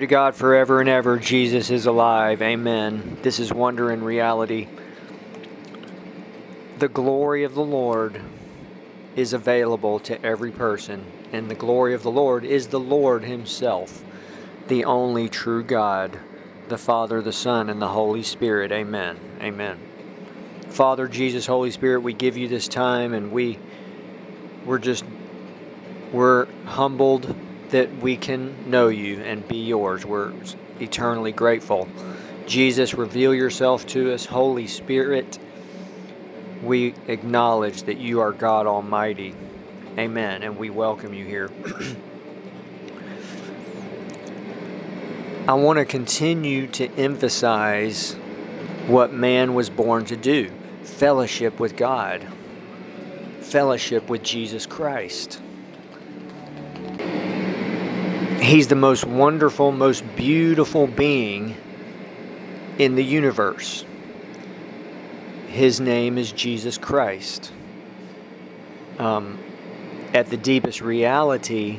to God forever and ever. Jesus is alive. Amen. This is Wonder in Reality. The glory of the Lord is available to every person, and the glory of the Lord is the Lord Himself, the only true God, the Father, the Son, and the Holy Spirit. Amen. Amen. Father, Jesus, Holy Spirit, we give you this time, and we're humbled that we can know you and be yours. We're eternally grateful. Jesus, reveal yourself to us. Holy Spirit, we acknowledge that you are God Almighty. Amen. And we welcome you here. I want to continue to emphasize what man was born to do. Fellowship with God. Fellowship with Jesus Christ. He's the most wonderful, most beautiful being in the universe. His name is Jesus Christ. At the deepest reality,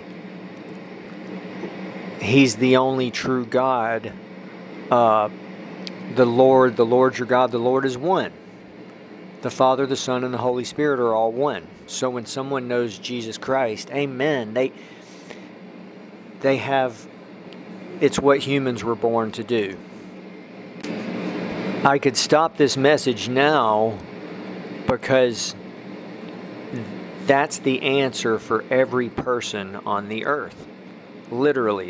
He's the only true God. The Lord your God, the Lord is one. The Father, the Son, and the Holy Spirit are all one. So when someone knows Jesus Christ, amen, they have, it's what humans were born to do. I could stop this message now because that's the answer for every person on the earth. Literally,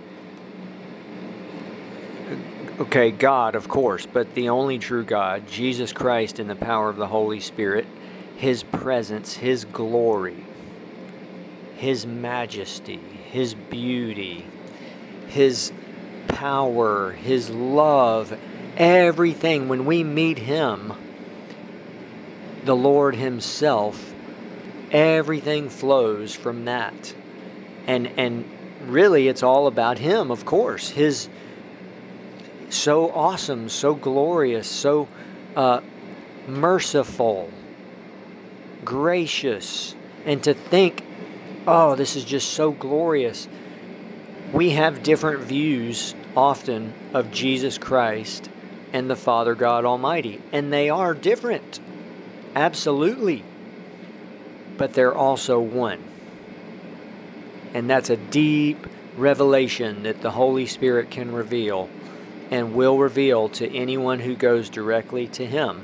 okay, God, of course, but the only true God, Jesus Christ in the power of the Holy Spirit, His presence, His glory, His majesty, His beauty, His power, His love, everything. When we meet Him, the Lord Himself, everything flows from that. And really, it's all about Him, of course. His so awesome, so glorious, so merciful, gracious. And to think, oh, this is just so glorious. We have different views often of Jesus Christ and the Father God Almighty. And they are different. Absolutely. But they're also one. And that's a deep revelation that the Holy Spirit can reveal and will reveal to anyone who goes directly to Him.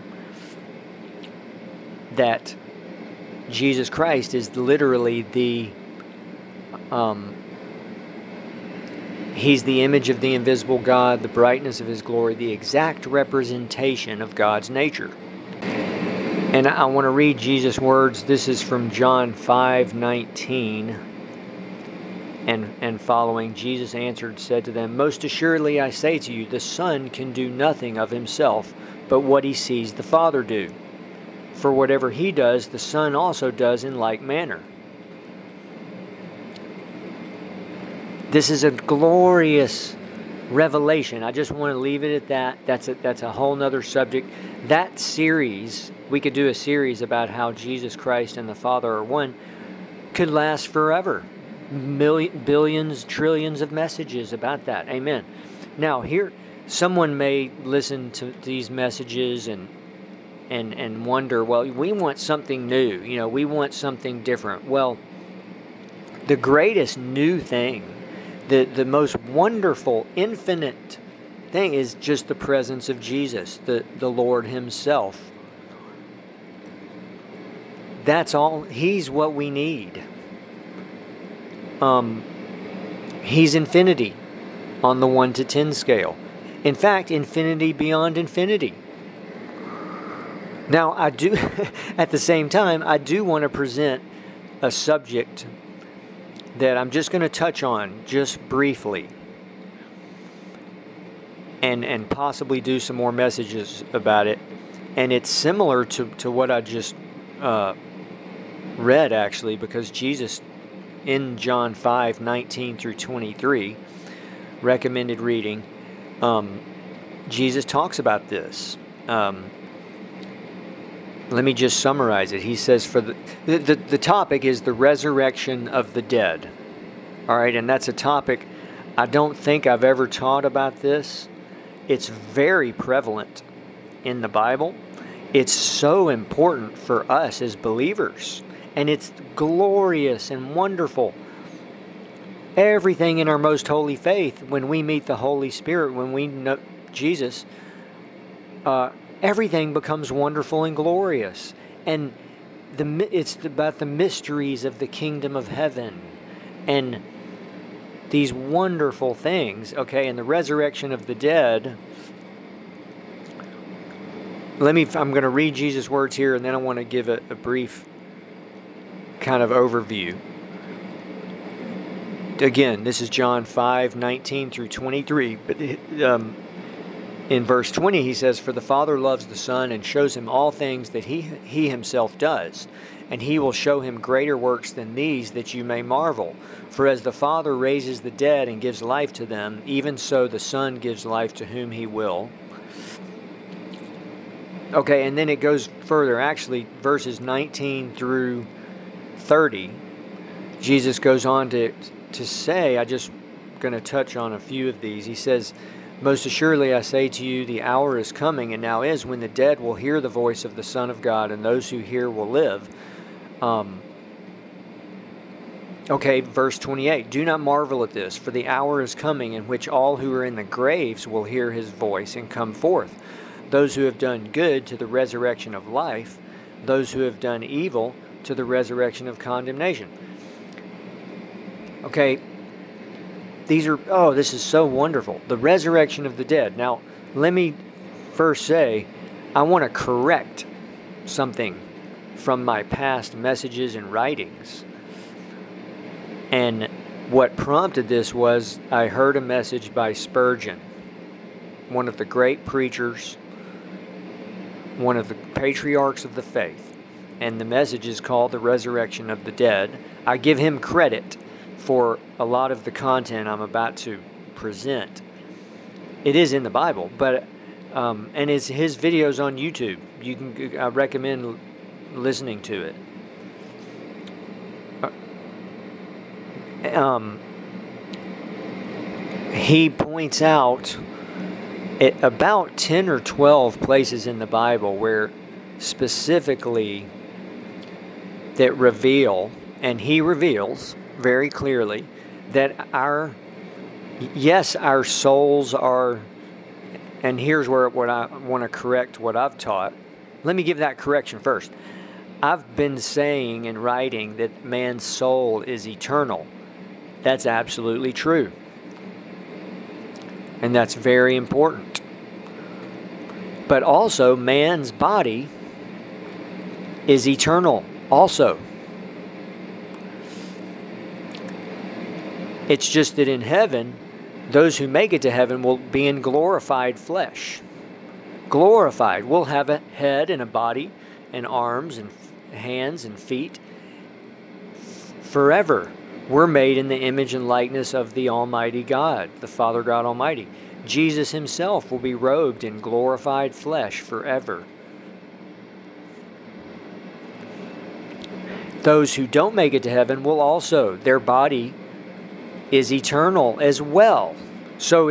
That Jesus Christ is literally He's the image of the invisible God, the brightness of His glory, the exact representation of God's nature. And I want to read Jesus' words. This is from John 5:19 and following. Jesus answered, said to them, "Most assuredly I say to you, the Son can do nothing of Himself, but what He sees the Father do. For whatever He does, the Son also does in like manner." This is a glorious revelation. I just want to leave it at that. That's a whole nother subject. That series, we could do a series about how Jesus Christ and the Father are one, could last forever. Billions, trillions of messages about that. Amen. Now, here, someone may listen to these messages and wonder, well, we want something new. We want something different. Well, the greatest new thing, the most wonderful, infinite thing is just the presence of Jesus, the Lord Himself. That's all. He's what we need. He's infinity on the 1 to 10 scale. In fact, infinity beyond infinity. Now, I do, at the same time, I do want to present a subject that I'm just going to touch on just briefly and possibly do some more messages about it. And it's similar to what I just read, actually, because Jesus, in John 5:19 through 23, recommended reading, Jesus talks about this. Let me just summarize it. He says, for the topic is the resurrection of the dead. All right, and that's a topic I don't think I've ever taught about this. It's very prevalent in the Bible. It's so important for us as believers. And it's glorious and wonderful. Everything in our most holy faith, when we meet the Holy Spirit, when we know Jesus, everything becomes wonderful and glorious. And it's about the mysteries of the kingdom of heaven. And these wonderful things, okay, and the resurrection of the dead. I'm going to read Jesus' words here, and then I want to give a brief kind of overview. Again, this is John 5:19 through 23. But in verse 20, he says, "For the Father loves the Son and shows him all things that he himself does. And he will show him greater works than these, that you may marvel. For as the Father raises the dead and gives life to them, even so the Son gives life to whom he will." Okay, and then it goes further. Actually, verses 19 through 30, Jesus goes on to say, I just going to touch on a few of these. He says, "Most assuredly I say to you, the hour is coming, and now is, when the dead will hear the voice of the Son of God, and those who hear will live." Okay, verse 28, "Do not marvel at this, for the hour is coming in which all who are in the graves will hear his voice and come forth. Those who have done good to the resurrection of life, those who have done evil to the resurrection of condemnation." Okay, this is so wonderful. The resurrection of the dead. Now, let me first say, I want to correct something from my past messages and writings. And what prompted this was I heard a message by Spurgeon, one of the great preachers, one of the patriarchs of the faith. And the message is called "The Resurrection of the Dead." I give him credit for a lot of the content I'm about to present. It is in the Bible, but and it's his videos on YouTube. I recommend listening to it. He points out at about 10 or 12 places in the Bible where specifically that reveal, and he reveals very clearly, that our souls are, and here's what I want to correct what I've taught. Let me give that correction first. I've been saying and writing that man's soul is eternal. That's absolutely true. And that's very important. But also, man's body is eternal also. It's just that in heaven, those who make it to heaven will be in glorified flesh. Glorified. We'll have a head and a body and arms and hands and feet forever. We're made in the image and likeness of the Almighty God, the Father God Almighty. Jesus himself will be robed in glorified flesh forever. Those who don't make it to heaven will also, their body is eternal as well. So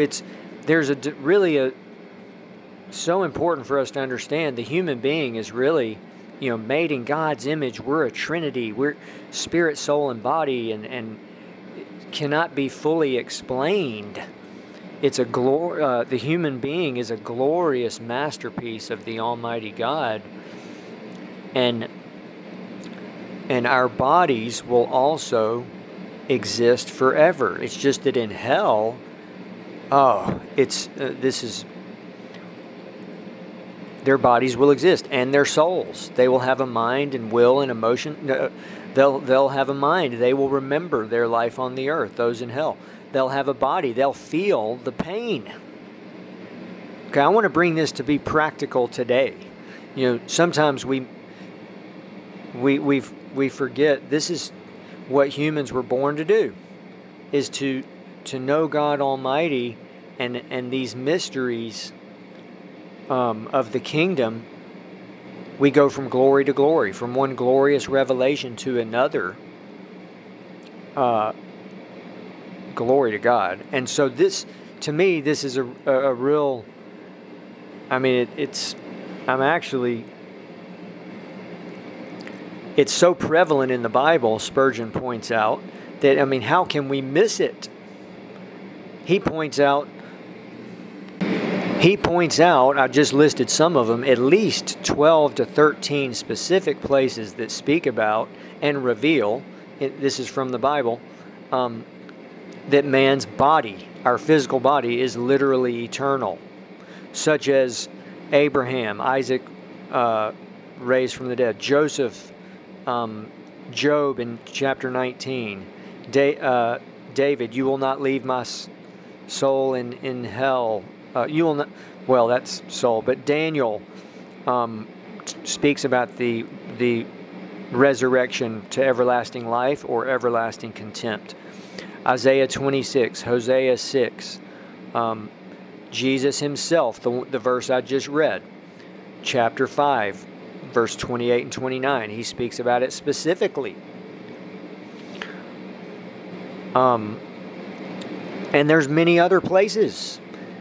so important for us to understand the human being is really, made in God's image. We're a trinity. We're spirit, soul, and body, and cannot be fully explained. It's the human being is a glorious masterpiece of the Almighty God, and our bodies will also exist forever. It's just that in hell, their bodies will exist, and their souls. They will have a mind and will and emotion. They'll have a mind. They will remember their life on the earth, those in hell. They'll have a body. They'll feel the pain. Okay, I want to bring this to be practical today. Sometimes we forget this is what humans were born to do, is to know God Almighty and these mysteries of the kingdom. We go from glory to glory, from one glorious revelation to another. Glory to God. And so this, to me, this is a real, I mean, it's so prevalent in the Bible, Spurgeon points out, that, I mean, how can we miss it? He points out, I just listed some of them, at least 12 to 13 specific places that speak about and reveal, this is from the Bible, that man's body, our physical body, is literally eternal, such as Abraham, Isaac raised from the dead, Joseph, Job in chapter 19, David, you will not leave my soul in hell. You will not, well, that's soul, but Daniel speaks about the resurrection to everlasting life or everlasting contempt. Isaiah 26, Hosea 6, Jesus himself, the verse I just read, chapter 5, verse 28 and 29, he speaks about it specifically. And there's many other places.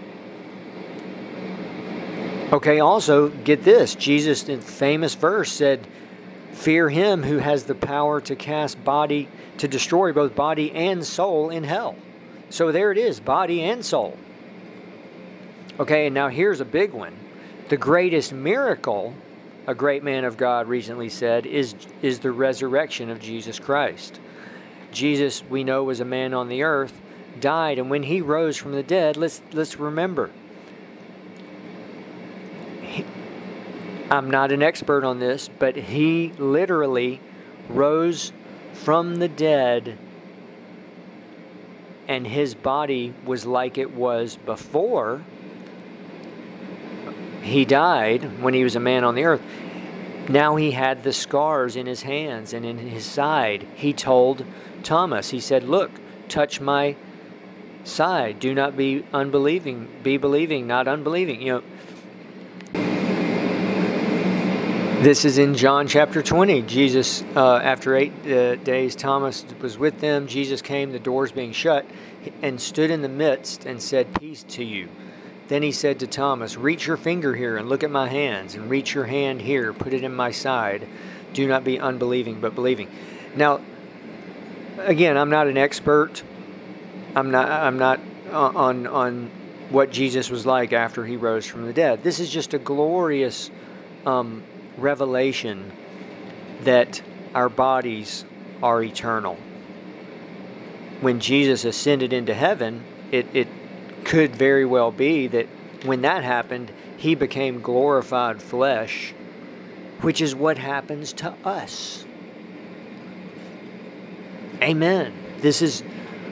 Okay, also, get this. Jesus, in famous verse, said, fear him who has the power to to destroy both body and soul in hell. So there it is, body and soul. Okay, and now here's a big one. The greatest miracle, a great man of God recently said, is the resurrection of Jesus Christ. Jesus, we know, was a man on the earth, died, and when he rose from the dead, let's remember, I'm not an expert on this, but he literally rose from the dead, and his body was like it was before he died, when he was a man on the earth. Now he had the scars in his hands and in his side. He told Thomas, he said, look, touch my side. Do not be unbelieving, be believing, not unbelieving. You know, this is in John chapter 20. Jesus, after 8 days, Thomas was with them. Jesus came, the doors being shut, and stood in the midst and said, peace to you. Then he said to Thomas, reach your finger here and look at my hands, and reach your hand here, put it in my side. Do not be unbelieving, but believing. Now, again, I'm not an expert. I'm not on what Jesus was like after he rose from the dead. This is just a glorious revelation that our bodies are eternal. When Jesus ascended into heaven, it could very well be that when that happened, he became glorified flesh, which is what happens to us. Amen. This is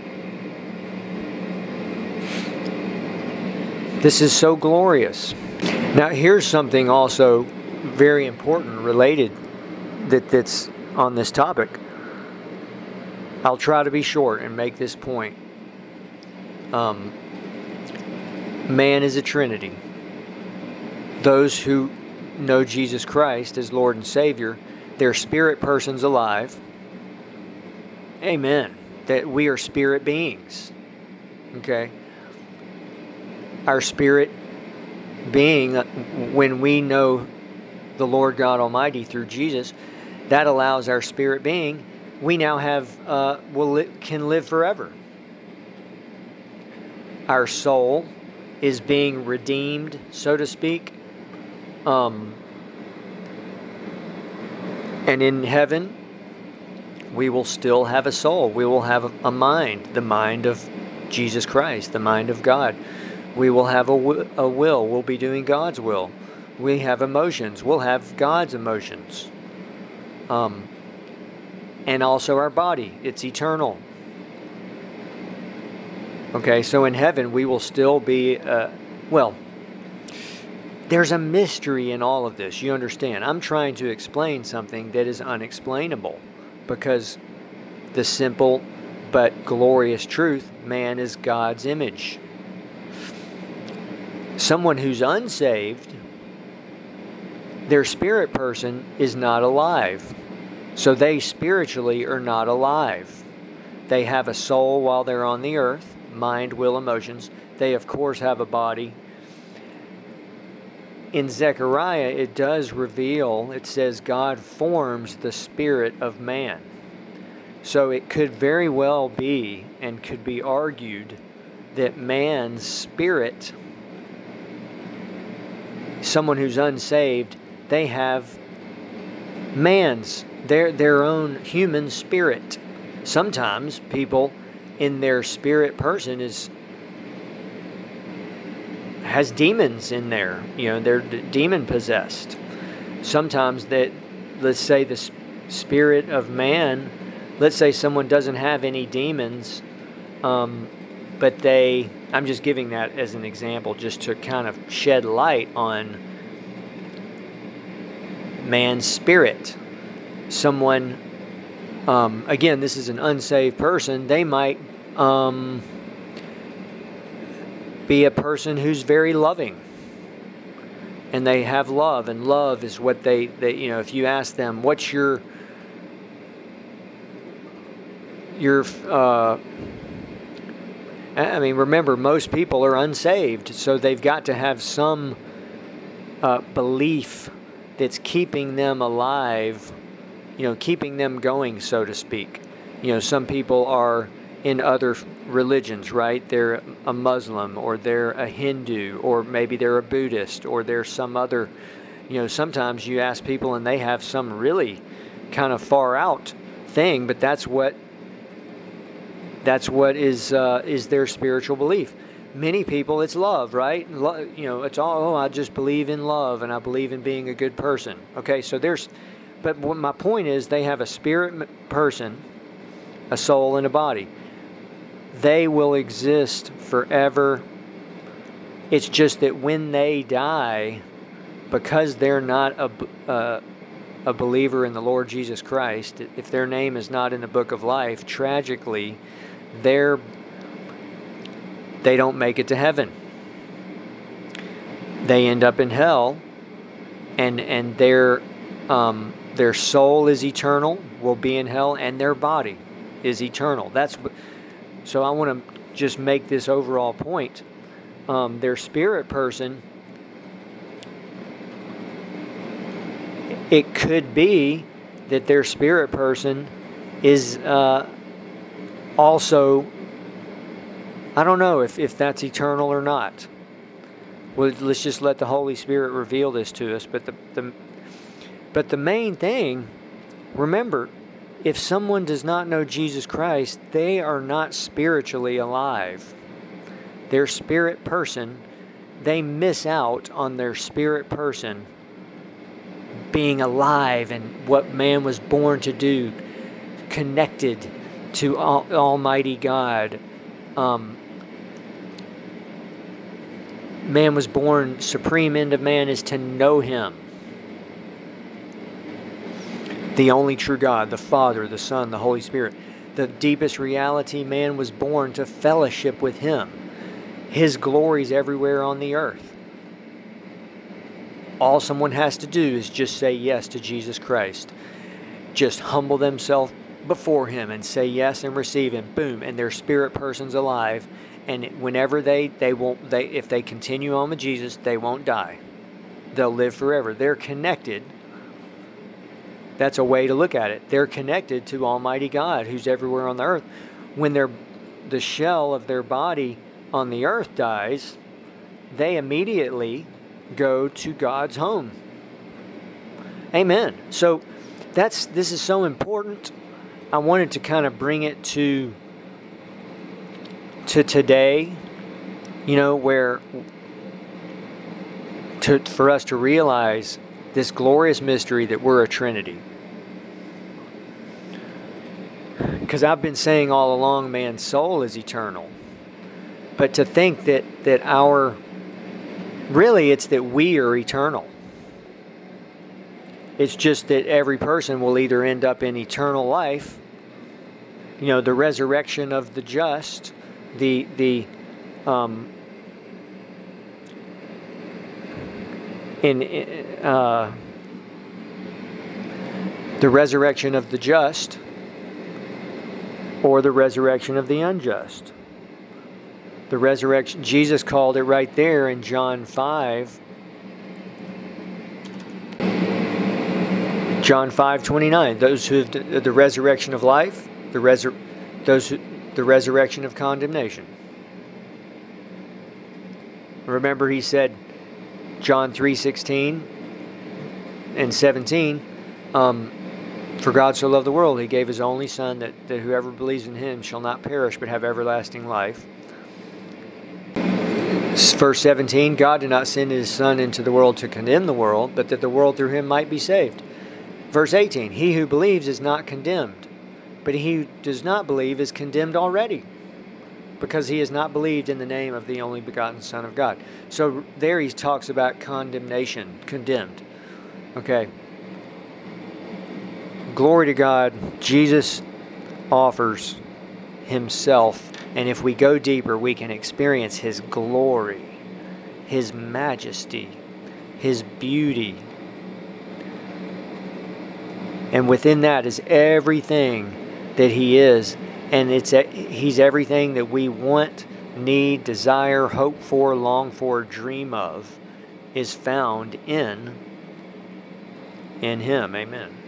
so glorious. Now, here's something also very important related that's on this topic. I'll try to be short and make this point. Man is a Trinity. Those who know Jesus Christ as Lord and Savior, their spirit person's alive. Amen. That we are spirit beings. Okay? Our spirit being, when we know the Lord God Almighty through Jesus, that allows our spirit being, we now have, can live forever. Our soul is being redeemed, so to speak. And in heaven, we will still have a soul. We will have a mind, the mind of Jesus Christ, the mind of God. We will have a will. We'll be doing God's will. We have emotions. We'll have God's emotions. And also our body. It's eternal. Okay, so in heaven we will still be, there's a mystery in all of this. You understand? I'm trying to explain something that is unexplainable because the simple but glorious truth, man is God's image. Someone who's unsaved, their spirit person is not alive. So they spiritually are not alive. They have a soul while they're on the earth, mind, will, emotions. They, of course, have a body. In Zechariah, it does reveal, it says God forms the spirit of man. So it could very well be, and could be argued, that man's spirit, someone who's unsaved, they have their own human spirit. Sometimes people in their spirit person has demons in there. They're demon possessed. Sometimes let's say the spirit of man, let's say someone doesn't have any demons, but I'm just giving that as an example just to kind of shed light on man's spirit. Someone, again, this is an unsaved person, they might be a person who's very loving, and they have love, and love is what they if you ask them, what's your remember, most people are unsaved, so they've got to have some belief that's keeping them alive, keeping them going, so to speak. Some people are in other religions, right? They're a Muslim, or they're a Hindu, or maybe they're a Buddhist, or they're some other, sometimes you ask people and they have some really kind of far out thing, but that's what is their spiritual belief. Many people, it's love, right? It's all, I just believe in love, and I believe in being a good person. Okay, so but what my point is, they have a spirit person, a soul, and a body. They will exist forever. It's just that when they die, because they're not a believer in the Lord Jesus Christ, if their name is not in the book of life, tragically, they don't make it to heaven. They end up in hell, and their soul is eternal, will be in hell, and their body is eternal. So I want to just make this overall point. Their spirit person, it could be that their spirit person is also, I don't know if that's eternal or not. Well, let's just let the Holy Spirit reveal this to us. But the main thing, remember, if someone does not know Jesus Christ, they are not spiritually alive. Their spirit person, they miss out on their spirit person being alive and what man was born to do, connected to Almighty God. Man was born, supreme end of man is to know Him. The only true God, the Father, the Son, the Holy Spirit. The deepest reality, man was born to fellowship with Him. His glory's everywhere on the earth. All someone has to do is just say yes to Jesus Christ. Just humble themselves before Him and say yes and receive Him. Boom, and their spirit person's alive. And whenever if they continue on with Jesus, they won't die. They'll live forever. They're connected. That's a way to look at it. They're connected to Almighty God, who's everywhere on the earth. When the shell of their body on the earth dies, they immediately go to God's home. Amen. So this is so important. I wanted to kind of bring it to today, where for us to realize this glorious mystery that we're a Trinity. Because I've been saying all along, man's soul is eternal. But to think that it's that we are eternal. It's just that every person will either end up in eternal life, the resurrection of the just, the resurrection of the just, or the resurrection of the unjust. The resurrection, Jesus called it right there in John 5. John 5:29. Those who have the resurrection of life, the resurrection of condemnation. Remember, he said, John 3:16 and 17. For God so loved the world, he gave his only Son, that whoever believes in him shall not perish but have everlasting life. Verse 17, God did not send his Son into the world to condemn the world, but that the world through him might be saved. Verse 18, he who believes is not condemned, but he who does not believe is condemned already, because he has not believed in the name of the only begotten Son of God. So there he talks about condemnation, condemned. Okay. Glory to God, Jesus offers himself, and if we go deeper, we can experience his glory, his majesty, his beauty. And within that is everything that he is, and he's everything that we want, need, desire, hope for, long for, dream of, is found in him. Amen.